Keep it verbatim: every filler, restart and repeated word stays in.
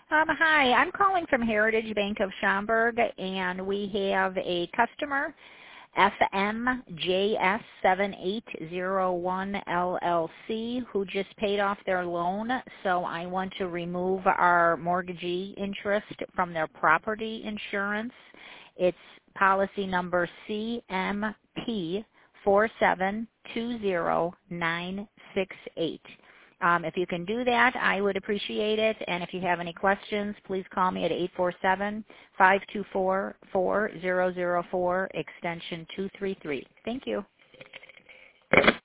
Um, hi, I'm calling from Heritage Bank of Schaumburg, and we have a customer, F M J S seven eight zero one L L C, who just paid off their loan, so I want to remove our mortgagee interest from their property insurance. It's policy number C M P four seven two zero nine six eight. Um, if you can do that, I would appreciate it. And if you have any questions, please call me at eight four seven, five two four, four zero zero four, extension two three three. Thank you.